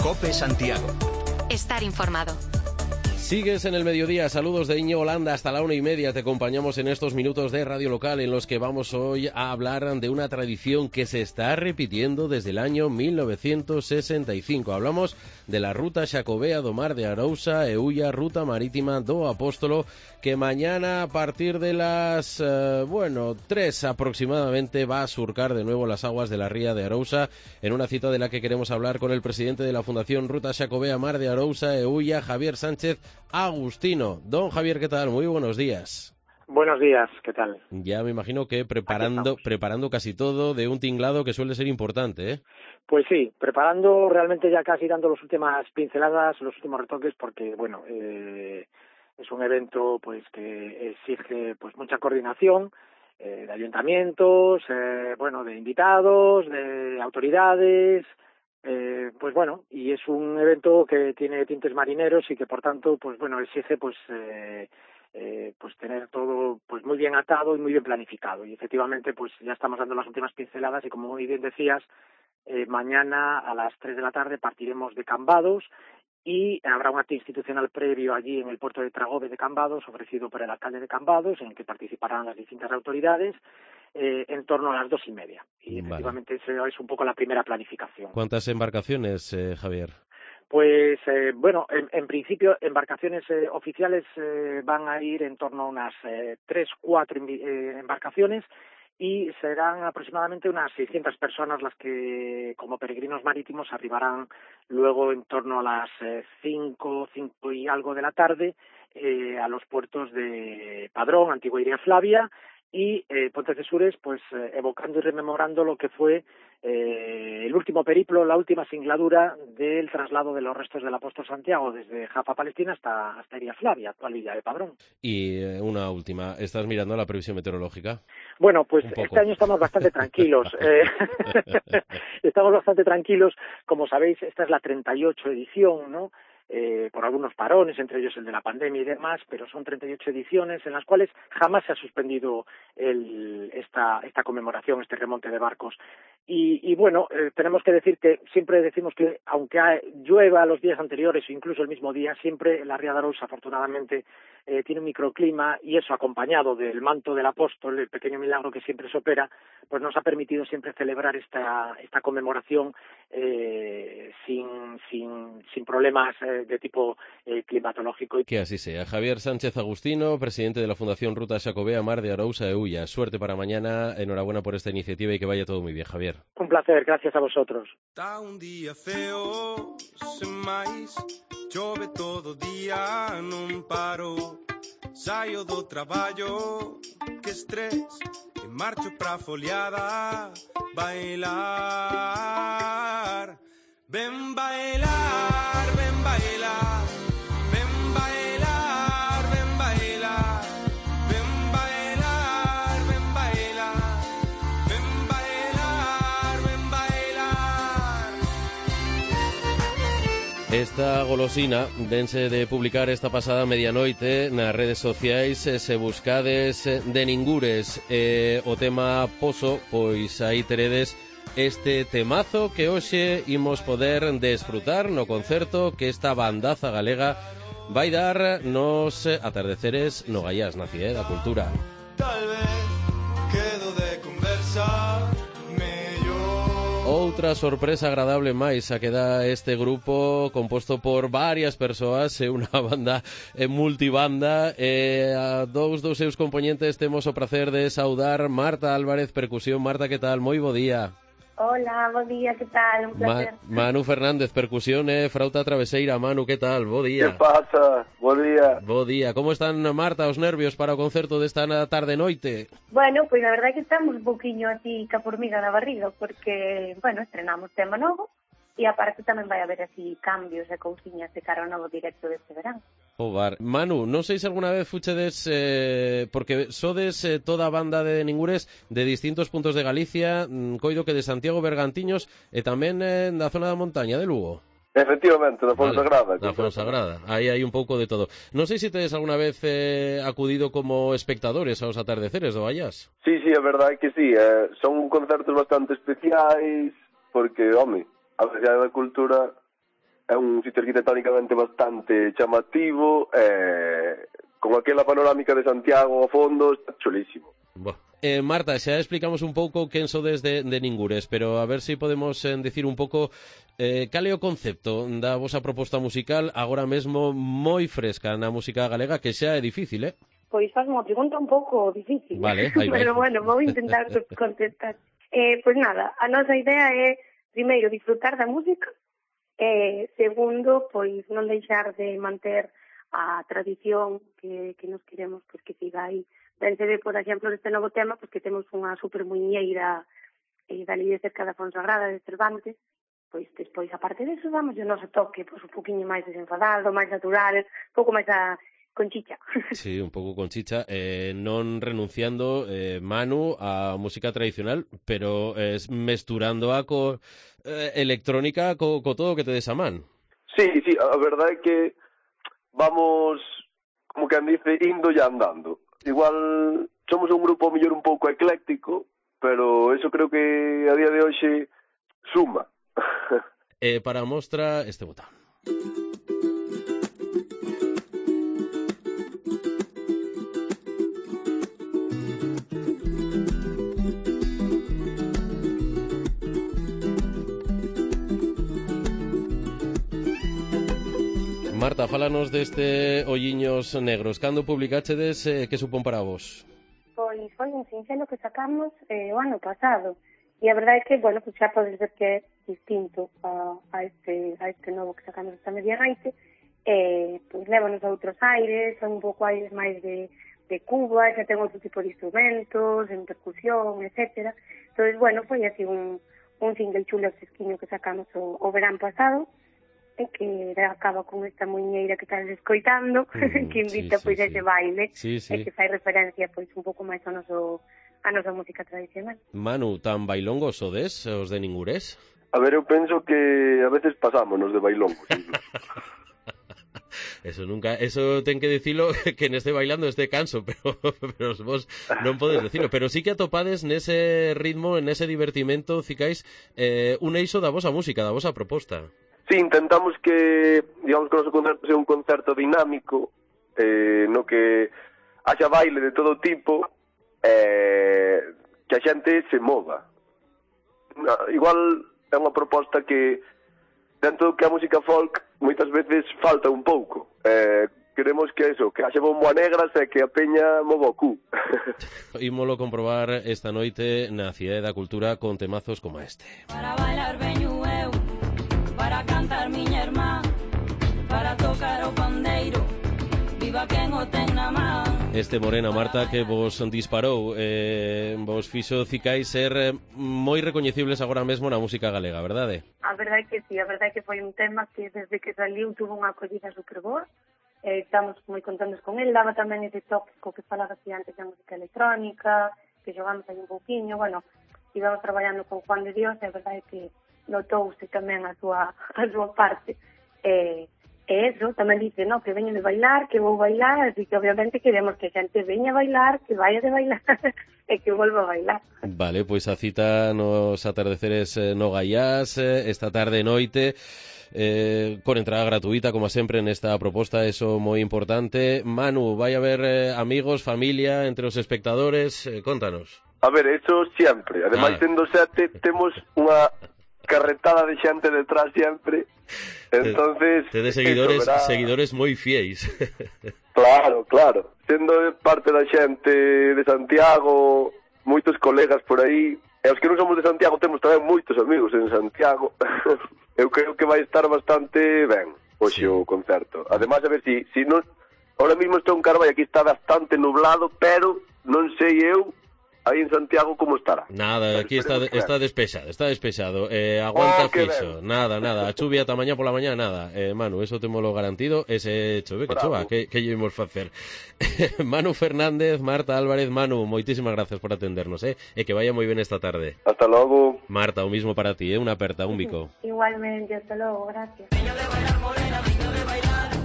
COPE Santiago. Estar informado. Sigues en el mediodía, saludos de Íñigo Holanda, hasta la 1:30 te acompañamos en estos minutos de Radio Local en los que vamos hoy a hablar de una tradición que se está repitiendo desde el año 1965. Hablamos de la Ruta Xacobea do Mar de Arousa e Ulla, Ruta Marítima do Apóstolo, que mañana a partir de las 3 aproximadamente va a surcar de nuevo las aguas de la ría de Arousa, en una cita de la que queremos hablar con el presidente de la Fundación Ruta Xacobea Mar de Arousa e Ulla, Javier Sánchez Agustino. Don Javier, ¿qué tal? Muy buenos días. Buenos días, ¿qué tal? Ya me imagino que preparando casi todo de un tinglado que suele ser importante, ¿eh? Pues sí, preparando realmente ya casi dando las últimas pinceladas, los últimos retoques, porque bueno, es un evento pues que exige pues mucha coordinación de ayuntamientos, de invitados, de autoridades. Pues bueno, y es un evento que tiene tintes marineros y que por tanto pues bueno exige pues tener todo pues muy bien atado y muy bien planificado, y efectivamente pues ya estamos dando las últimas pinceladas y como muy bien decías, mañana a las 3 de la tarde partiremos de Cambados y habrá un acto institucional previo allí en el puerto de Tragoves de Cambados ofrecido por el alcalde de Cambados, en el que participarán las distintas autoridades en torno a las 2:30. Y efectivamente esa es un poco la primera planificación. ¿Cuántas embarcaciones, Javier? Pues en principio embarcaciones oficiales van a ir en torno a unas 3-4 embarcaciones, y serán aproximadamente unas 600 personas las que como peregrinos marítimos arribarán luego en torno a las 5 y algo de la tarde a los puertos de Padrón, Antigua Iria Flavia y Pontecesures, pues evocando y rememorando lo que fue el último periplo, la última singladura del traslado de los restos del apóstol Santiago desde Jaffa, Palestina, hasta Iria Flavia, actual villa de Padrón. Y una última, ¿estás mirando la previsión meteorológica? Bueno, pues este año estamos bastante tranquilos. Estamos bastante tranquilos. Como sabéis, esta es la 38 edición, ¿no? Por algunos parones, entre ellos el de la pandemia y demás, pero son 38 ediciones en las cuales jamás se ha suspendido esta conmemoración, este remonte de barcos. Y bueno, tenemos que decir que siempre decimos que aunque llueva los días anteriores o incluso el mismo día, siempre la ría de Arousa afortunadamente tiene un microclima, y eso acompañado del manto del apóstol, el pequeño milagro que siempre se opera, pues nos ha permitido siempre celebrar esta conmemoración sin problemas de tipo climatológico. Que así sea. Javier Sánchez Agustino, presidente de la Fundación Ruta Xacobea Mar de Arousa e Ulla. Suerte para mañana, enhorabuena por esta iniciativa y que vaya todo muy bien, Javier. Un placer, gracias a vosotros. Está un día feo, sen máis, chove todo día, non paro. Saio do traballo, que estrés, e marcho pra foliada, bailar. Ven bailar, ven bailar, ven bailar, ven bailar, ven bailar, ven bailar, ven bailar, ven bailar. Esta golosina dense de publicar esta pasada medianoite nas redes sociais, se buscades de ningures o tema Pozo, pois aí teredes este temazo que hoxe imos poder desfrutar no concerto que esta bandaza galega vai dar nos atardeceres no Gaiás, na Cidade da Cultura. Tal vez quedo de conversar mellor. Outra sorpresa agradable máis a que dá este grupo composto por varias persoas, é unha banda multibanda, a dous dos seus componentes temos o prazer de saudar Marta Álvarez, percusión. Marta, que tal? Moi bo día. Hola, bo día, que tal? Un placer. Manu Fernández, percusión e frauta traveseira. Manu, que tal? Bo día. Que pasa? Bo día. Bo día. Como están, Marta, os nervios para o concerto desta tarde-noite? Bueno, pois a verdade é que estamos un pouquiño así ca formiga na barriga, porque, estrenamos tema novo, e aparte tamén vai haber así cambios e cousiñas de cara ao novo directo deste verán. Ovar. Manu, non sei se alguna vez fuchedes, porque sodes toda a banda de ningures de distintos puntos de Galicia, coido que de Santiago, Bergantiños e tamén da zona da montaña de Lugo. Efectivamente, da Fonsagrada. Da Fonsagrada, aí hai un pouco de todo. Non sei se tedes alguna vez acudido como espectadores aos atardeceres do Gaiás. Sí, a verdade é que sí, son concertos bastante especiais, porque, home, a Cidade da Cultura é un sitio arquitectónicamente bastante chamativo, con aquela panorámica de Santiago ao fondo, está chulísimo. Marta, xa explicamos un pouco quen sodes de Ningures, pero a ver se podemos decir un pouco cal é o concepto da vosa proposta musical agora mesmo moi fresca na música galega, que xa é difícil, Pois faz unha pregunta un pouco difícil, vale, aí vai. Pero bueno, vou intentar contestar. Pois nada, a nosa idea é, primeiro, disfrutar da música, segundo, pois non deixar de manter a tradición que nos queremos, pois que siga aí. Ben se ve, por exemplo, neste novo tema, pois que temos unha supermuñeira dali de cerca da Fonsagrada de Cervantes, pois despois, aparte disso, damos o noso toque, pois un poquinho máis desenfadado, máis natural, un pouco máis con chicha. Sí, un pouco con chicha, non renunciando, Manu, a música tradicional, pero mesturándoa co electrónica, co todo que te des a man. Sí, a verdade é que vamos, como que dice, indo e andando. Igual somos un grupo mellor un pouco ecléctico, pero eso creo que a día de hoxe suma. Para a mostra este botón. Marta, fálanos deste Olliños Negros. Cando publicachedes, que supón para vos? Pois foi un sinxelo que sacamos o ano pasado. E a verdade é que, bueno, pues xa podes ver que é distinto a este novo que sacamos esta medianoite. Pois lévanos a outros aires, son un pouco aires máis de Cuba, xa ten outro tipo de instrumentos, en percusión, etcétera. Entón, bueno, foi así un single chulo fresquiño que sacamos o verán pasado, que acaba con esta muñeira que estás escoitando, que invita pois a ese baile, e que fai referencia pois un pouco máis a nosa música tradicional. Manu, tan bailongos sodes, os de Ningures? A ver, eu penso que a veces pasámonos de bailongos. Eso ten que dicilo que neste bailando este canso, pero vos non podes dicilo, pero sí que atopades nese ritmo, nese divertimento, cicais, un eixo da vosa música, da vosa proposta. Sí, intentamos que, digamos, que o noso concerto sea un concerto dinámico, no que haxa baile de todo tipo, que a xente se mova. Igual é unha proposta que, dentro do que a música folk, moitas veces falta un pouco. Queremos que haxa bomboa negras e que a peña mova o cu. Ímolo comprobar esta noite na Cidade da Cultura con temazos como este. Para bailar veño eu, para cantar miña irmá, para tocar o pandeiro, viva quen o ten na man. Este Morena, Marta, que vos disparou, vos fixo cicais ser moi recoñecibles agora mesmo na música galega, verdade? A verdade é que sí, a verdade é que foi un tema que desde que saliu tuvo unha acollida super boa. Estamos moi contentos con el, daba tamén ese tópico que falaba así antes da música electrónica, que xogamos aí un pouquiño, bueno, íbamos traballando con Juan de Dios, e a verdade é que notouse tamén a súa parte. E eso, tamén dice, no, que veño de bailar, que vou bailar, así que obviamente queremos que a xente veña a bailar, que vaya de bailar e que volva a bailar. Vale, pois a cita nos atardeceres no Gaiás, esta tarde e noite, con entrada gratuita, como sempre, nesta proposta, eso moi importante. Manu, vai haber amigos, familia, entre os espectadores, contanos. A ver, eso sempre, ademais tendo 7, temos unha carretada de xente detrás sempre. Entonces, tedes seguidores moi fiéis. Claro. Sendo parte da xente de Santiago, moitos colegas por aí, e os que non somos de Santiago temos tamén moitos amigos en Santiago. Eu creo que vai estar bastante ben hoxe o concerto. Ademais, a ver si non, ahora mesmo estou en Carballo, aquí está bastante nublado, pero non sei eu aí en Santiago como estará. Nada, aquí está despexado. Aguanta fixo. Nada, a chuvia ata mañá pola mañá, nada. Manu, eso temolo garantido, ese chove, que chova, que llevimos facer. Manu Fernández, Marta Álvarez, Manu, moitísimas gracias por atendernos, e que vaya moi ben esta tarde. Hasta logo. Marta, o mismo para ti, unha aperta, un bico. Igualmente, hasta logo, gracias. Veño de bailar morena, veño de bailar.